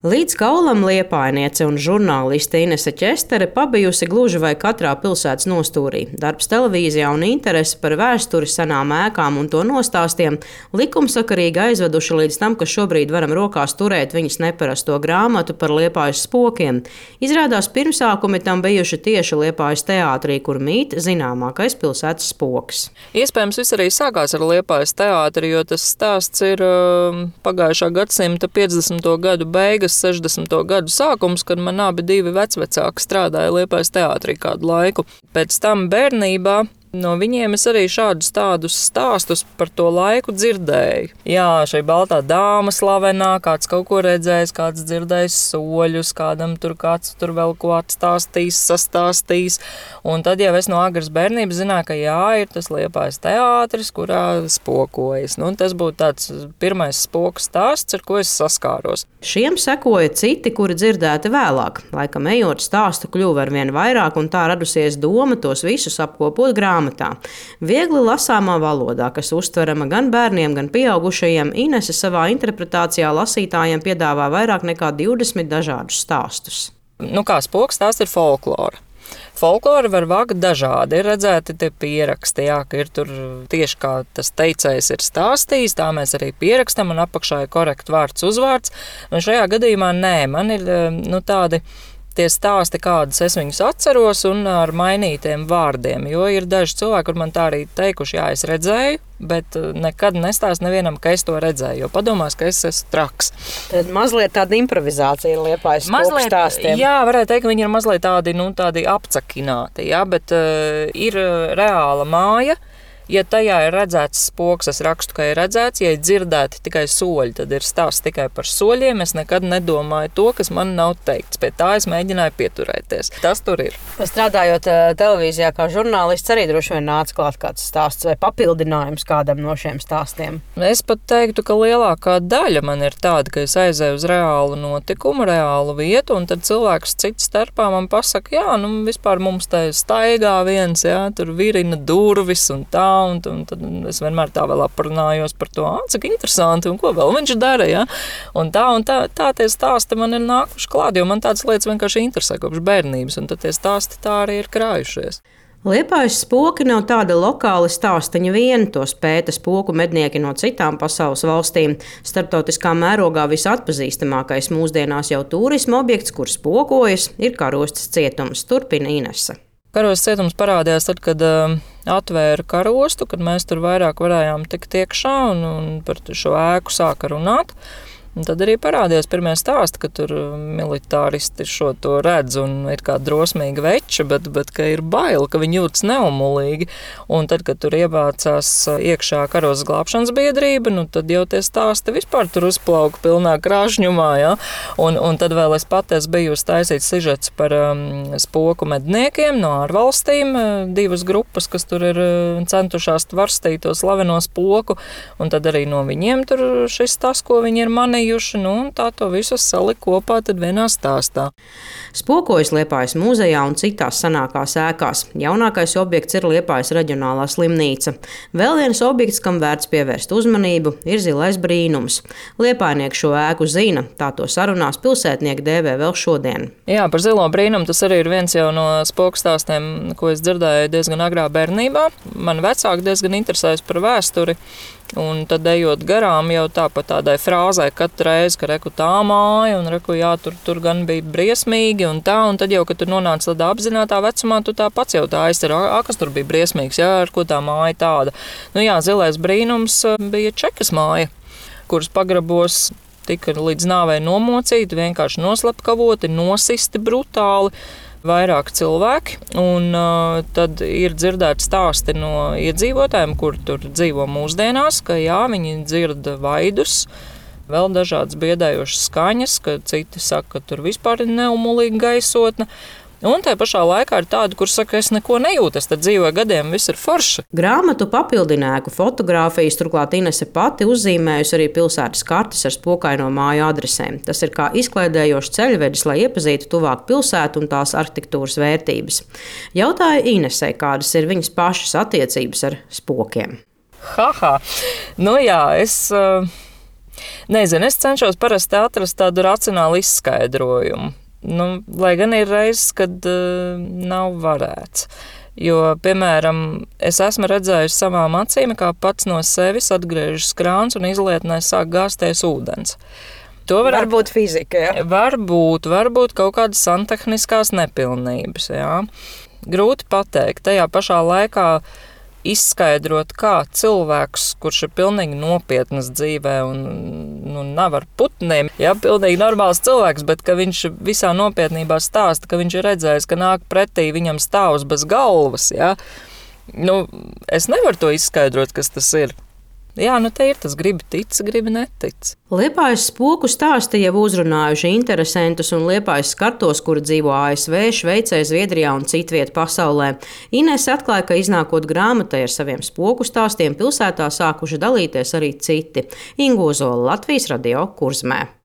Līdz kaulam liepājniece un žurnāliste Inese Čestere pabijusi gluži vai katrā pilsētas nostūrī. Darbs televīzijā un interese par vēsturi, senām ēkām un to nostāstiem likumsakarīgi aizveduši līdz tam, ka šobrīd varam rokās turēt viņas neparasto grāmatu par Liepājas spokiem. Izrādās pirmsākumi tam bijuši tieši Liepājas teātrī, kur mīt zināmākais pilsētas spoks. Iespējams, viss arī sākās ar Liepājas teātri, jo tas stāsts ir pagājušā gadsimta 50. gadu beigas, 60. gadu sākums, kad man abi divi vecvecāki strādāja Liepājas teātrī kādu laiku. Pēc tam bērnībā no viņiem es arī šādus tādus stāstus par to laiku dzirdēju. Jā, šī baltā dāma slavenā, kāds kaut ko redzējis, kāds dzirdējis soļus, kādam tur kāds tur vēl ko atstāstīs, sastāstīs. Un tad jau es no agras bērnības zināju, ka jā, ir tas Liepājas teātris, kurā spokojas. Tas būtu tāds pirmais spoku stāsts, ar ko es saskāros. Šiem sekoja citi, kuri dzirdēti vēlāk. Laikam ejot stāstu kļuva arvien vairāk, un tā radusies doma tos visus apkopot grāmatā. Viegli lasāmā valodā, kas uztverama gan bērniem, gan pieaugušajiem, Inese savā interpretācijā lasītājiem piedāvā vairāk nekā 20 dažādus stāstus. Kā spoku stāsts ir folklora. Folkloru var vākt dažādi. Ir redzēti tie pieraksti, jā, ka ir tur tieši kā tas teicējs ir stāstījis, tā mēs arī pierakstam, un apakšā ir korekti vārds uzvārds. Un šajā gadījumā nē, man ir tādi tie stāsti, kādus es viņus atceros, un ar mainītiem vārdiem. Jo ir daži cilvēki, kur man tā arī teikuši, jā, es redzēju, bet nekad nestāst nevienam, ka es to redzēju, jo padomās, ka es esmu traks. Tad mazliet tāda improvizācija ir Liepājas spoku stāstiem. Jā, varētu teikt, ka viņi ir mazliet tādi apcakināti, jā, bet ir reāla māja. Ja tajā ir redzēts spoks, es rakstu, ka ir redzēts. Ja ir dzirdēti tikai soļi, tad ir stāsts tikai par soļiem. Es nekad nedomāju to, kas man nav teikts. Pie tā es mēģināju pieturēties. Tas tur ir. Strādājot televīzijā kā žurnālists, arī droši vien nāca klāt kāds stāsts vai papildinājums kādam no šiem stāstiem. Es pat teiktu, ka lielākā daļa man ir tāda, ka es aizēju uz reālu notikumu, reālu vietu, un tad cilvēks cits starpā man pasaka, jā, vispār mums te staigā viens, jā, tur virina durvis un tā. Un tad es vienmēr tā vēl aprunājos par to, cik interesanti un ko vēl viņš dara. Ja? Un tā tie stāsti man ir nākuši klāt, jo man tādas lietas vienkārši interesē kopš bērnības, un tad tie stāsti tā arī ir krājušies. Liepājas spoki nav tādi lokāli stāstiņi vien, tos pēta spoku mednieki no citām pasaules valstīm. Starptautiskā mērogā visatpazīstamākais mūsdienās jau turisma objekts, kur spokojas, ir Karostas cietums, turpina Inese. Karostas cietums parādījās tad, kad atvēra karostu, kad mēs tur vairāk varējām tikt iekšā un par šo ēku sāka runāt. Un tad arī parādījās pirmie stāsti, ka tur militāristi šo to redz un ir kā drosmīgi veči, bet ka ir bail, ka viņi jūtas neumulīgi. Un tad, kad tur ievācās iekšā Karostas glābšanas biedrība, tad jau tie stāsti vispār tur uzplauka pilnā krāšņumā. Ja? Un tad vēl es pat biju taisīts sižets par spoku medniekiem no ārvalstīm, divas grupas, kas tur ir centušās varstīt to slaveno spoku, un tad arī no viņiem tur šis tas, ko viņi ir manījuši. Tā to visu salika kopā tad vienā stāstā. Spokojas Liepājas muzejā un citās senākās ēkās. Jaunākais objekts ir Liepājas reģionālā slimnīca. Vēl viens objekts, kam vērts pievērst uzmanību, ir Zilais brīnums. Liepājnieki šo ēku zina, tā to sarunās pilsētnieki dēvē vēl šodien. Jā, par Zilo brīnumu tas arī ir viens jau no spoku stāstiem, ko es dzirdēju diezgan agrā bērnībā. Man vecāki diezgan interesējas par vēsturi. Un tad ejot garām jau tāpat tādai frāzai katru reizi, ka reku tā māja un reku jā, tur gan bija briesmīgi un tā, un tad jau, kad tu nonāc tādā apzinātā vecumā, tu tā pats jau tā aizcer, kas tur bija briesmīgs, jā, ar ko tā māja tāda. Zilais brīnums bija Čekas māja, kuras pagrabos tika līdz nāvei nomocīti, vienkārši noslepkavoti, nosisti brutāli. Vairāk cilvēki, un tad ir dzirdēti stāsti no iedzīvotājiem, kur tur dzīvo mūsdienās, ka jā, viņi dzird vaidus, vēl dažādas biedējošas skaņas, ka citi saka, ka tur vispār ir neumulīga gaisotne. Un tajā pašā laikā ir tādi, kur saka, es neko nejūtu, es tad dzīvoju gadiem, viss ir forši. Grāmatu papildinājumu fotogrāfijas turklāt Inese pati uzzīmējusi arī pilsētas kartes ar spokaino māju adresēm. Tas ir kā izklaidējošs ceļvedis, lai iepazītu tuvāk pilsētu un tās arhitektūras vērtības. Jautāju Inesei, kādas ir viņas pašas attiecības ar spokiem. Jā, es Nezinu, es cenšos parasti atrast tādu racionālu izskaidrojumu. Lai gan ir reizes, kad nav varēts. Jo, piemēram, es esmu redzējis savām acīm, kā pats no sevis atgriežas krāns un izlietnē sāk gāzties ūdens. To varbūt fizika, jā? Varbūt kaut kādas santehniskās nepilnības, jā. Grūti pateikt. Tajā pašā laikā izskaidrot, kā cilvēks, kurš ir pilnīgi nopietnas dzīvē un nav ar putniem, pilnīgi normāls cilvēks, bet ka viņš visā nopietnībā stāsta, ka viņš ir redzējis, ka nāk pretī viņam stāvs bez galvas, es nevaru to izskaidrot, kas tas ir. Te ir tas gribi tic, gribi netic. Liepājas spoku stāsti jau uzrunājuši interesantus un Liepājas skartos, kuri dzīvo ASV, Šveicē, Zviedrijā un citviet pasaulē. Inese atklāja, ka iznākot grāmatai ar saviem spoku stāstiem pilsētā sākuši dalīties arī citi. Inga Ozola, Latvijas Radio, Kurzmē.